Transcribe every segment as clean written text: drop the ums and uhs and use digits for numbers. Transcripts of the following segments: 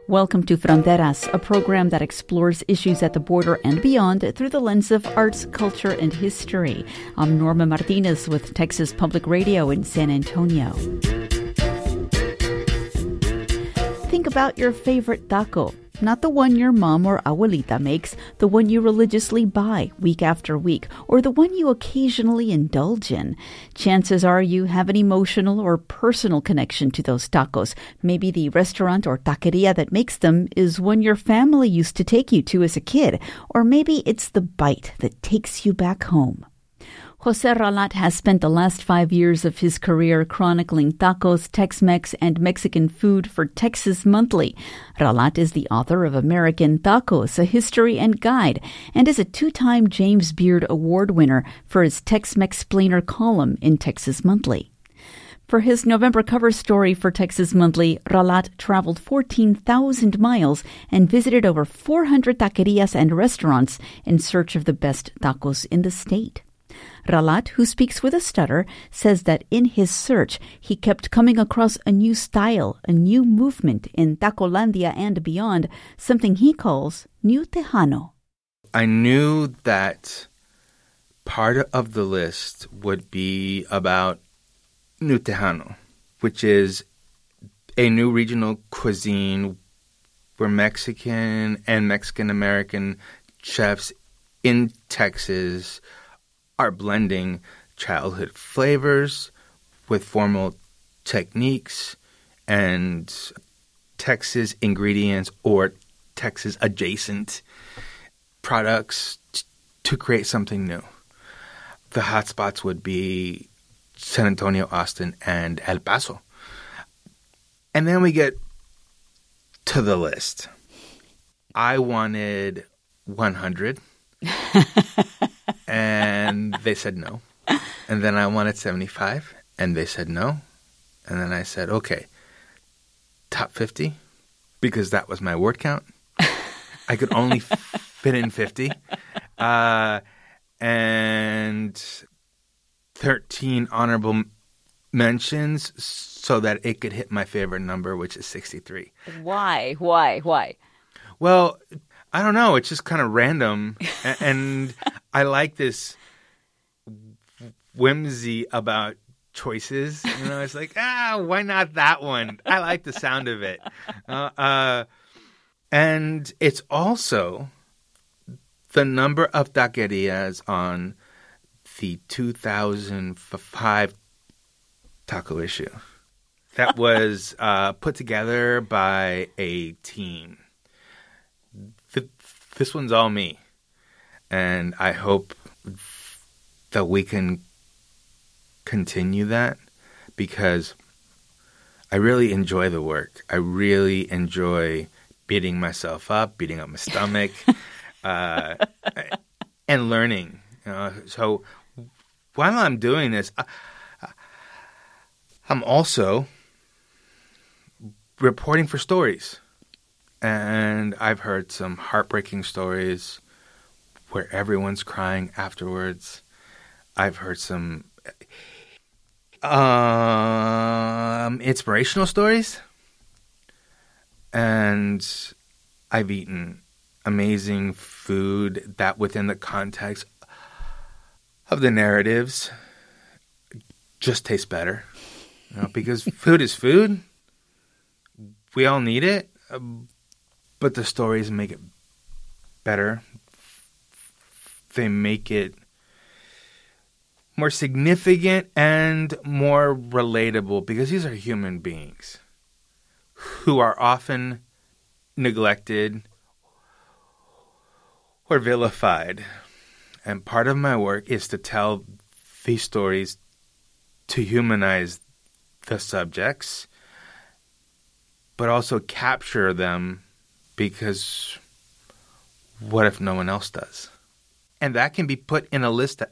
Welcome to Fronteras, a program that explores issues at the border and beyond through the lens of arts, culture, and history. I'm Norma Martinez with Texas Public Radio in San Antonio. Think about your favorite taco. Not the one your mom or abuelita makes, the one you religiously buy week after week, or the one you occasionally indulge in. Chances are you have an emotional or personal connection to those tacos. Maybe the restaurant or taqueria that makes them is one your family used to take you to as a kid, or maybe it's the bite that takes you back home. Jose Ralat has spent the last 5 years of his career chronicling tacos, Tex-Mex, and Mexican food for Texas Monthly. Ralat is the author of American Tacos, A History and Guide, and is a 2-time James Beard Award winner for his Tex-Mex-Splainer column in Texas Monthly. For his November cover story for Texas Monthly, Ralat traveled 14,000 miles and visited over 400 taquerias and restaurants in search of the best tacos in the state. Ralat, who speaks with a stutter, says that in his search, he kept coming across a new style, a new movement in Tacolandia and beyond, something he calls New Tejano. I knew that part of the list would be about New Tejano, which is a new regional cuisine where Mexican and Mexican-American chefs in Texas are blending childhood flavors with formal techniques and Texas ingredients or Texas adjacent products to create something new. The hotspots would be San Antonio, Austin, and El Paso. And then we get to the list. I wanted 100. And they said no. And then I wanted 75, and they said no. And then I said, okay, top 50, because that was my word count. I could only fit in 50. And 13 honorable mentions so that it could hit my favorite number, which is 63. Why? Well, I don't know. It's just kind of random. And I like this whimsy about choices. You know, it's like, why not that one? I like the sound of it. And it's also the number of taquerias on the 2005 taco issue that was put together by a team. This one's all me. And I hope that we can continue that because I really enjoy the work. I really enjoy beating myself up, beating up my stomach, and learning. So while I'm doing this, I'm also reporting for stories. And I've heard some heartbreaking stories where everyone's crying afterwards. I've heard some inspirational stories. And I've eaten amazing food that within the context of the narratives just tastes better. Because food is food. We all need it. But the stories make it better. They make it more significant and more relatable because these are human beings who are often neglected or vilified. And part of my work is to tell these stories to humanize the subjects, but also capture them. Because what if no one else does? And that can be put in a list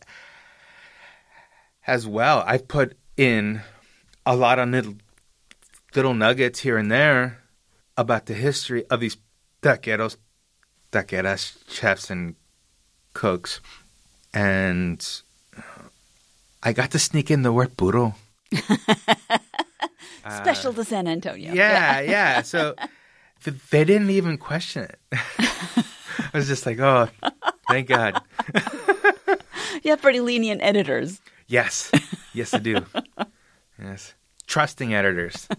as well. I've put in a lot of little nuggets here and there about the history of these taqueras, chefs, and cooks. And I got to sneak in the word puro. Special to San Antonio. Yeah. So They didn't even question it. I was just like, oh, thank God. You have pretty lenient editors. Yes. Yes, I do. Yes. Trusting editors.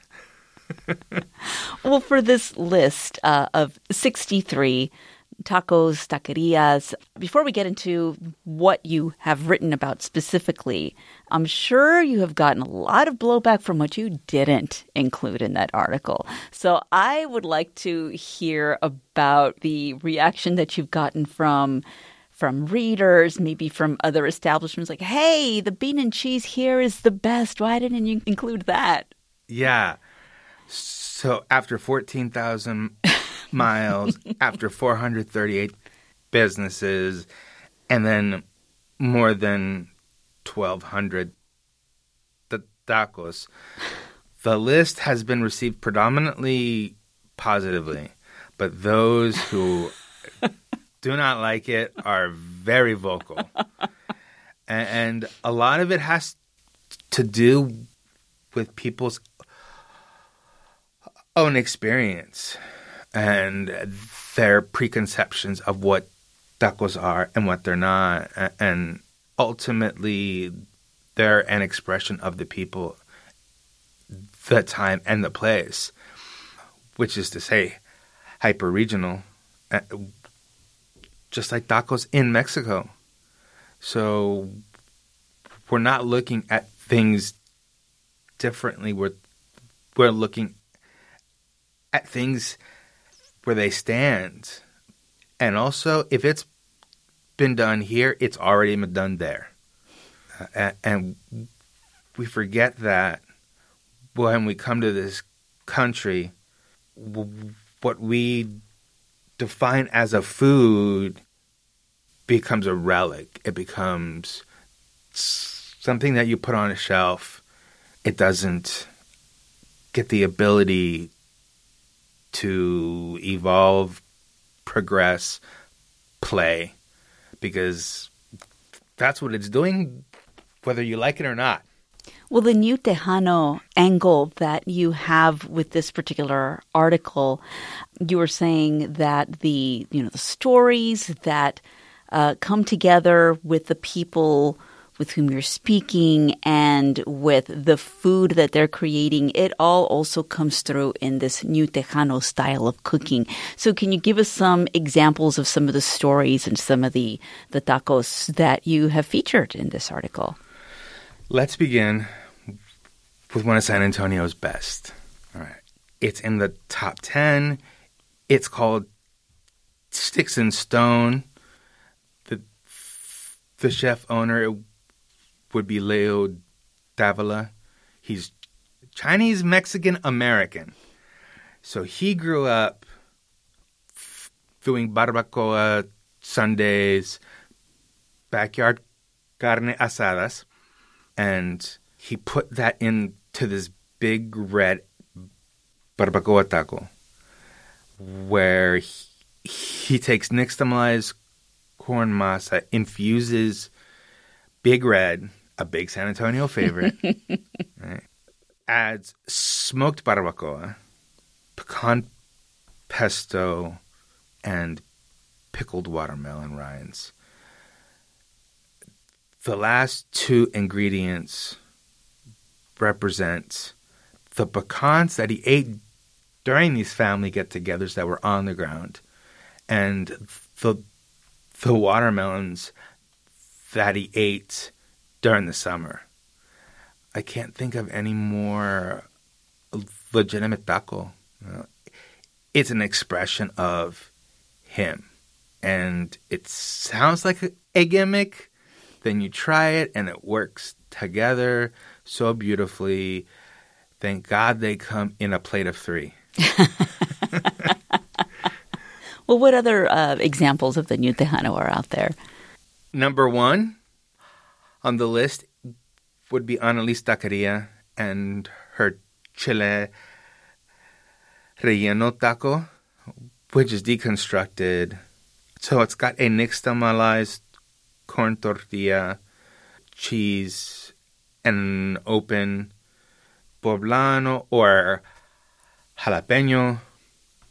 Well, for this list of 63 tacos, taquerias, before we get into what you have written about specifically, I'm sure you have gotten a lot of blowback from what you didn't include in that article. So I would like to hear about the reaction that you've gotten from readers, maybe from other establishments, like, hey, the bean and cheese here is the best. Why didn't you include that? Yeah. So after 14,000 miles, after 438 businesses, and then more than 1,200 tacos, the list has been received predominantly positively, but those who do not like it are very vocal. And a lot of it has to do with people's own experience and their preconceptions of what tacos are and what they're not. And ultimately, they're an expression of the people, the time, and the place, which is to say, hyper-regional, just like tacos in Mexico. So we're not looking at things differently. We're looking at things where they stand. And also, if it's been done here, it's already been done there. And we forget that when we come to this country, what we define as a food becomes a relic. It becomes something that you put on a shelf. It doesn't get the ability to evolve, progress, play, because that's what it's doing, whether you like it or not. Well, the New Tejano angle that you have with this particular article, you were saying that the stories that come together with the people with whom you're speaking and with the food that they're creating, it all also comes through in this New Tejano style of cooking. So can you give us some examples of some of the stories and some of the tacos that you have featured in this article? Let's begin with one of San Antonio's best. All right. It's in the top 10. It's called Sticks and Stone. The chef owner would be Leo Davila. He's Chinese Mexican American. So he grew up doing barbacoa Sundays, backyard carne asadas, and he put that into this big red barbacoa taco where he takes nixtamalized corn masa, infuses Big Red, a big San Antonio favorite, right, adds smoked barbacoa, pecan pesto, and pickled watermelon rinds. The last two ingredients represent the pecans that he ate during these family get-togethers that were on the ground, and the watermelons that he ate during the summer. I can't think of any more legitimate taco. It's an expression of him. And it sounds like a gimmick. Then you try it and it works together so beautifully. Thank God they come in a plate of 3. Well, what other examples of the New Tejano are out there? Number 1 on the list would be Annalise Taqueria and her chile relleno taco, which is deconstructed. So it's got a nixtamalized corn tortilla, cheese, and an open poblano or jalapeno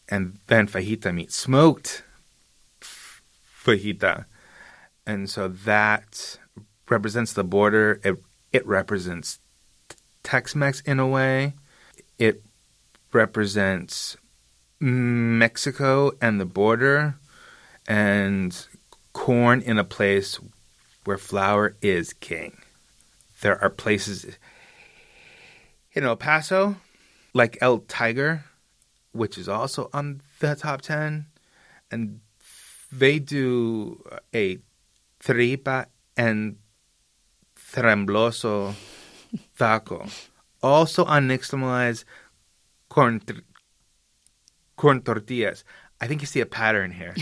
and then fajita meat, smoked fajita. And so that represents the border. It represents Tex-Mex in a way. It represents Mexico and the border, and corn in a place where flour is king. There are places in El Paso, like El Tiger, which is also on the top 10, and they do a tripa and trembloso taco, also on nixtamalized corn tortillas. I think you see a pattern here.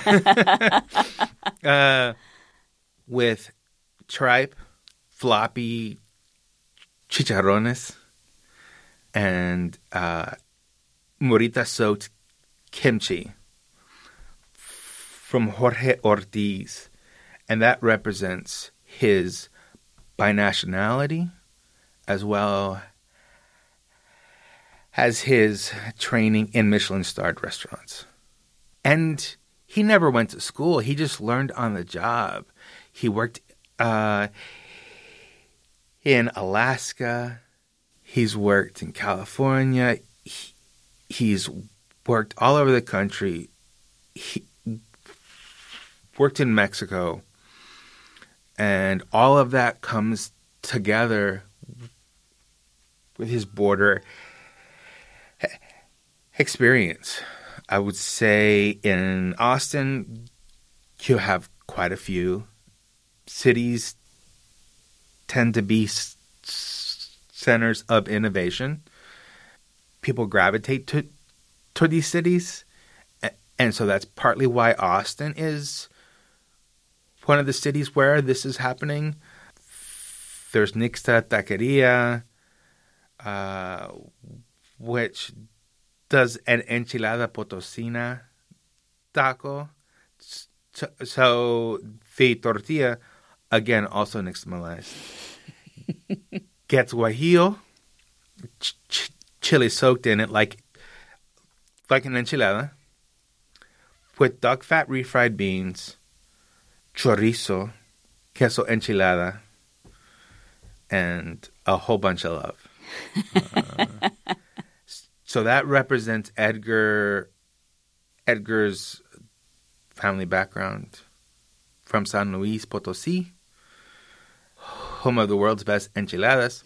With tripe, floppy chicharrones, and morita-soaked kimchi from Jorge Ortiz. And that represents his binationality as well as his training in Michelin-starred restaurants. And he never went to school. He just learned on the job. He worked in Alaska. He's worked in California. He's worked all over the country. He worked in Mexico. And all of that comes together with his border experience. I would say in Austin, you have quite a few. Cities tend to be centers of innovation. People gravitate to these cities. And so that's partly why Austin is one of the cities where this is happening. There's Nixta Taqueria, which does an enchilada potosina taco. So the tortilla, again, also nixtamalized, gets guajillo, chili soaked in it like an enchilada, with duck fat refried beans, chorizo, queso enchilada, and a whole bunch of love. So that represents Edgar's family background from San Luis Potosí, home of the world's best enchiladas,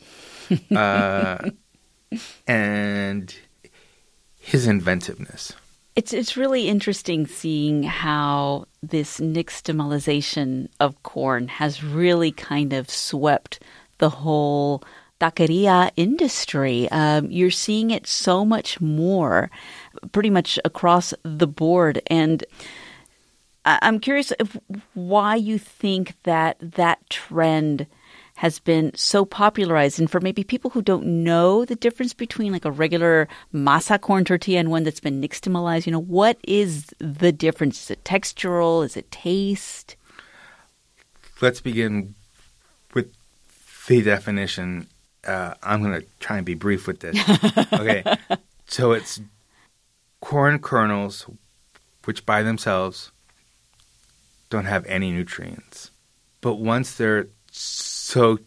and his inventiveness. It's really interesting seeing how this nixtamalization of corn has really kind of swept the whole taqueria industry. You're seeing it so much more, pretty much across the board. And I'm curious why you think that trend has been so popularized. And for maybe people who don't know the difference between like a regular masa corn tortilla and one that's been nixtamalized, what is the difference? Is it textural? Is it taste? Let's begin with the definition. I'm going to try and be brief with this. Okay. So it's corn kernels, which by themselves don't have any nutrients. But once they're soaked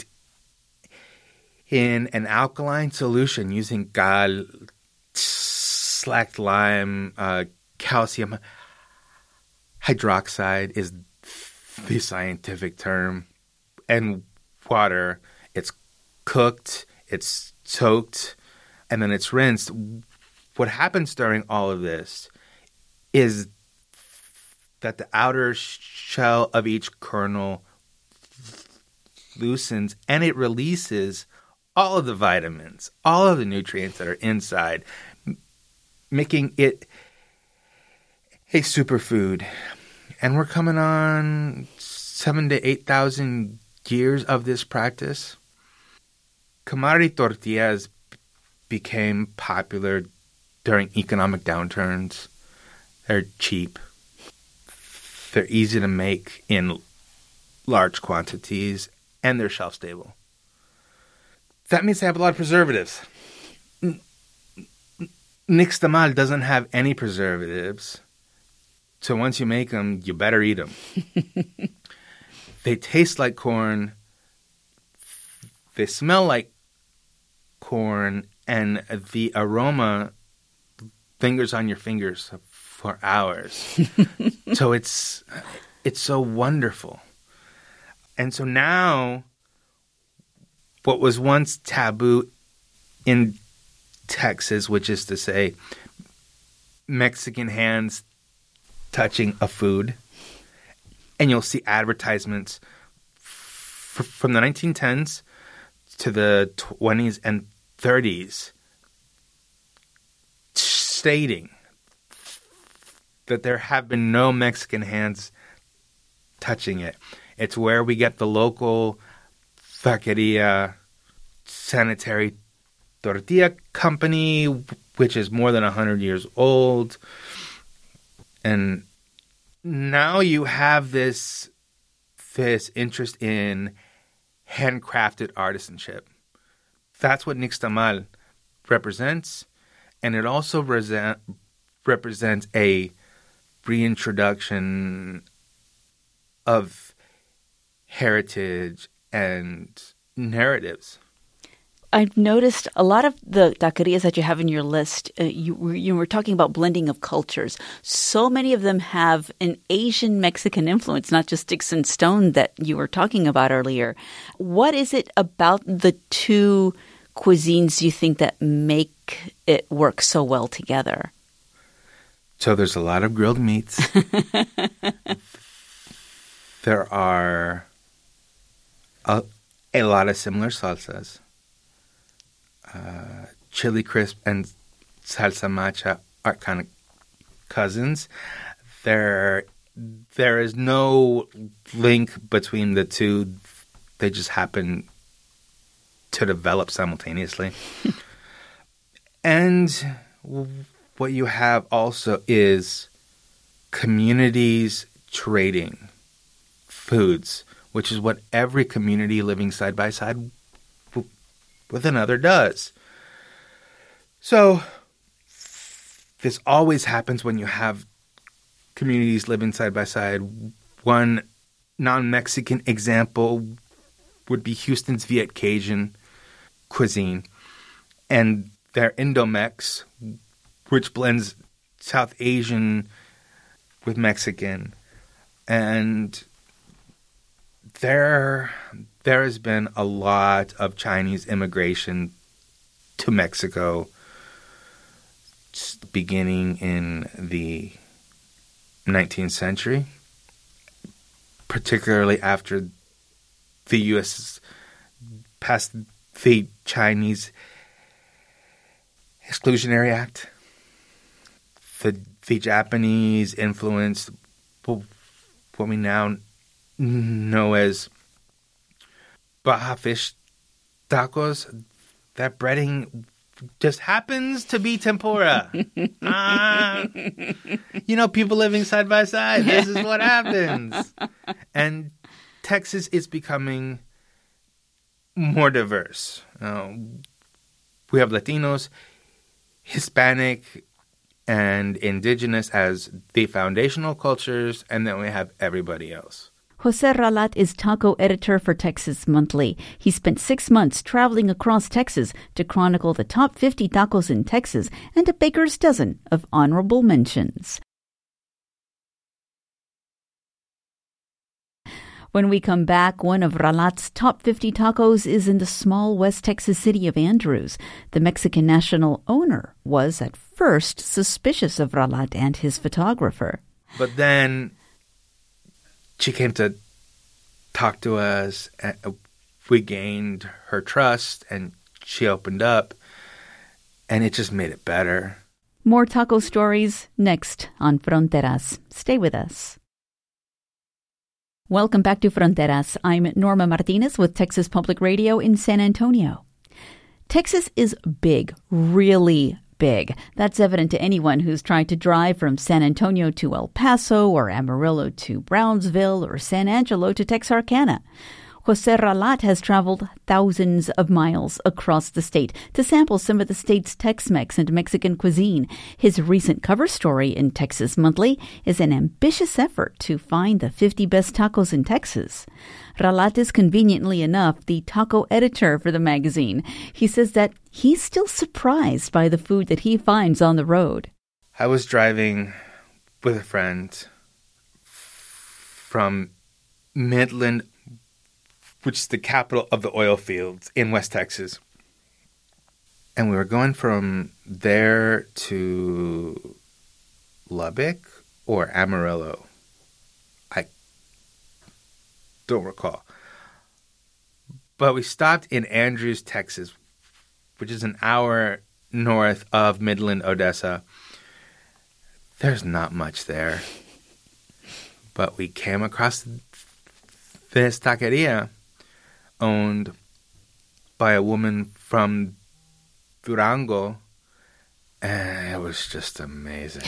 in an alkaline solution using cal, slacked lime, calcium hydroxide is the scientific term, and water, it's cooked, it's soaked, and then it's rinsed. What happens during all of this is that the outer shell of each kernel loosens and it releases all of the vitamins, all of the nutrients that are inside, making it a superfood. And we're coming on 7,000 to 8,000 years of this practice. Commodity tortillas became popular during economic downturns. They're cheap. They're easy to make in large quantities, and they're shelf-stable. That means they have a lot of preservatives. Nixtamal doesn't have any preservatives. So once you make them, you better eat them. They taste like corn. They smell like corn. And the aroma lingers on your fingers for hours. So it's so wonderful. And so now, what was once taboo in Texas, which is to say Mexican hands touching a food, and you'll see advertisements from the 1910s to the 20s and 30s stating that there have been no Mexican hands touching it. It's where we get the local taqueria sanitary tortilla company, which is more than 100 years old. And now you have this interest in handcrafted artisanship. That's what Nixtamal represents. And it also represents a reintroduction of heritage and narratives. I've noticed a lot of the taquerias that you have in your list, you were talking about blending of cultures. So many of them have an Asian Mexican influence, not just sticks and stone that you were talking about earlier. What is it about the two cuisines you think that make it work so well together? So there's a lot of grilled meats. There are a lot of similar salsas. Chili crisp and salsa macha are kind of cousins. There is no link between the two. They just happen to develop simultaneously. And what you have also is communities trading foods, which is what every community living side by side with another does. So this always happens when you have communities living side by side. One non-Mexican example would be Houston's Viet Cajun cuisine and their Indomex, which blends South Asian with Mexican. And there has been a lot of Chinese immigration to Mexico beginning in the 19th century, particularly after the U.S. passed the Chinese Exclusionary Act. The Japanese influenced what we now know as Baja fish tacos. That breading just happens to be tempura. People living side by side. This is what happens. And Texas is becoming more diverse. We have Latinos, Hispanic, and Indigenous as the foundational cultures, and then we have everybody else. Jose Ralat is taco editor for Texas Monthly. He spent 6 months traveling across Texas to chronicle the top 50 tacos in Texas and a baker's dozen of honorable mentions. When we come back, one of Ralat's top 50 tacos is in the small West Texas city of Andrews. The Mexican national owner was at first suspicious of Ralat and his photographer. But then she came to talk to us. We gained her trust, and she opened up, and it just made it better. More taco stories next on Fronteras. Stay with us. Welcome back to Fronteras. I'm Norma Martinez with Texas Public Radio in San Antonio. Texas is big, really big. That's evident to anyone who's tried to drive from San Antonio to El Paso or Amarillo to Brownsville or San Angelo to Texarkana. Jose Ralat has traveled thousands of miles across the state to sample some of the state's Tex-Mex and Mexican cuisine. His recent cover story in Texas Monthly is an ambitious effort to find the 50 best tacos in Texas. Ralat is conveniently enough the taco editor for the magazine. He says that he's still surprised by the food that he finds on the road. I was driving with a friend from Midland, which is the capital of the oil fields in West Texas. And we were going from there to Lubbock or Amarillo. I don't recall. But we stopped in Andrews, Texas, which is an hour north of Midland, Odessa. There's not much there. But we came across this taqueria owned by a woman from Durango, and it was just amazing.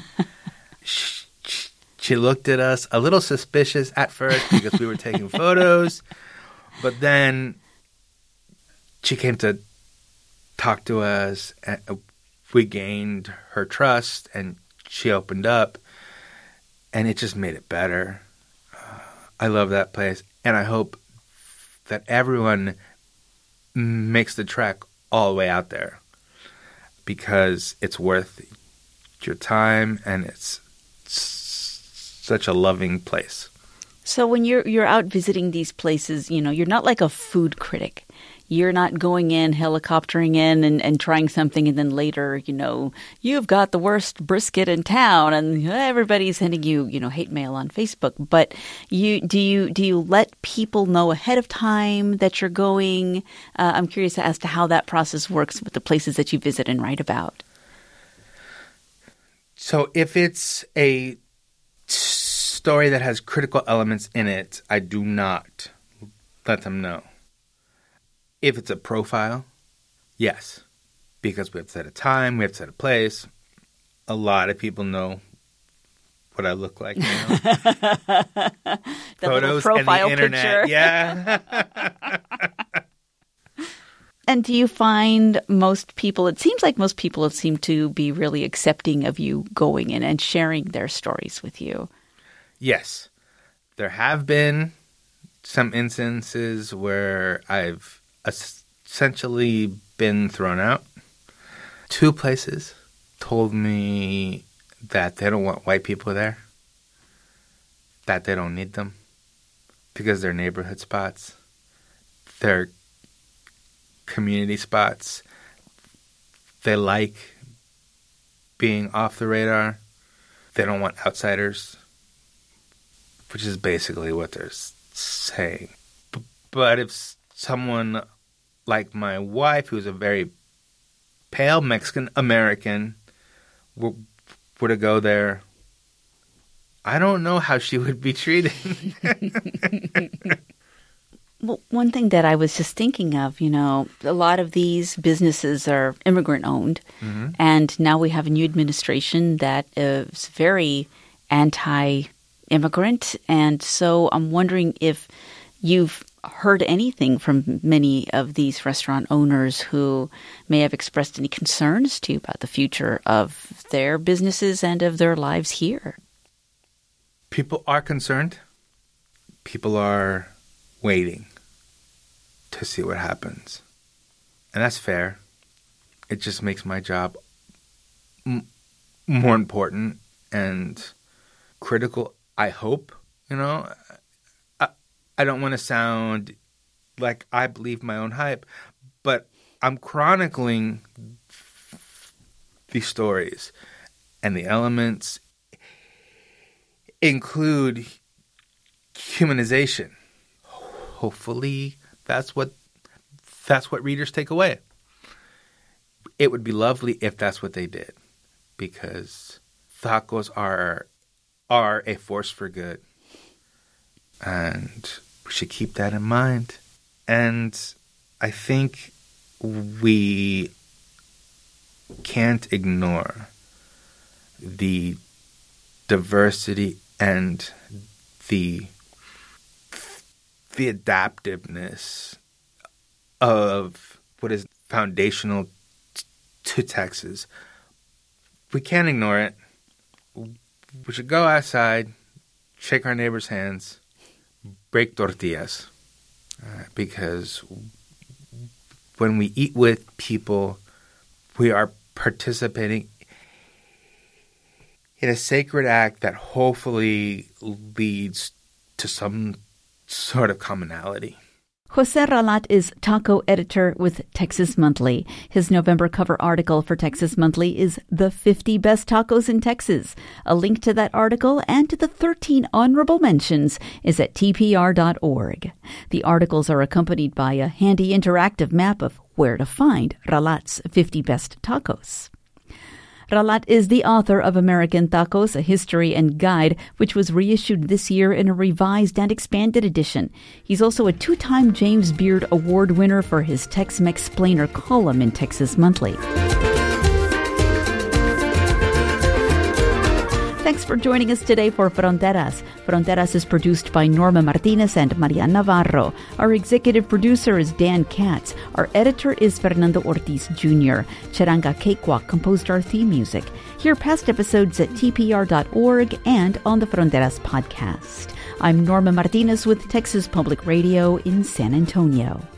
She looked at us a little suspicious at first because we were taking photos, but then she came to talk to us, and we gained her trust, and she opened up, and it just made it better. I love that place, and I hope that everyone makes the trek all the way out there because it's worth your time and it's such a loving place. So when you're out visiting these places, you're not like a food critic. You're not going in, helicoptering in and trying something, and then later, you've got the worst brisket in town, and everybody's sending you, hate mail on Facebook. But do you let people know ahead of time that you're going? I'm curious as to how that process works with the places that you visit and write about. So if it's a story that has critical elements in it, I do not let them know. If it's a profile, yes, because we have to set a time, we have to set a place. A lot of people know what I look like now. The photos profile and the internet, picture. Yeah. And do you find most people, it seems like most people seem to be really accepting of you going in and sharing their stories with you. Yes. There have been some instances where I've essentially been thrown out. 2 places told me that they don't want white people there, that they don't need them because they're neighborhood spots, they're community spots, they like being off the radar, they don't want outsiders, which is basically what they're saying. But if someone like my wife, who's a very pale Mexican American, were to go there, I don't know how she would be treated. Well, one thing that I was just thinking of, a lot of these businesses are immigrant-owned, mm-hmm. and now we have a new administration that is very anti-immigrant, and so I'm wondering if you've heard anything from many of these restaurant owners who may have expressed any concerns to you about the future of their businesses and of their lives here. People are concerned. People are waiting to see what happens. And that's fair. It just makes my job more important and critical, I hope, I don't want to sound like I believe my own hype, but I'm chronicling these stories, and the elements include humanization. Hopefully, that's what readers take away. It would be lovely if that's what they did, because tacos are a force for good, and we should keep that in mind. And I think we can't ignore the diversity and the the adaptiveness of what is foundational to Texas. We can't ignore it. We should go outside, shake our neighbors' hands, break tortillas. Because when we eat with people, we are participating in a sacred act that hopefully leads to some sort of commonality. Jose Ralat is taco editor with Texas Monthly. His November cover article for Texas Monthly is The 50 Best Tacos in Texas. A link to that article and to the 13 honorable mentions is at tpr.org. The articles are accompanied by a handy interactive map of where to find Ralat's 50 Best Tacos. Ralat is the author of American Tacos, A History and Guide, which was reissued this year in a revised and expanded edition. He's also a 2-time James Beard Award winner for his Tex-Mex-Splainer column in Texas Monthly. Thanks for joining us today for Fronteras. Fronteras is produced by Norma Martinez and Marian Navarro. Our executive producer is Dan Katz. Our editor is Fernando Ortiz Jr. Charanga Cakewalk composed our theme music. Hear past episodes at tpr.org and on the Fronteras podcast. I'm Norma Martinez with Texas Public Radio in San Antonio.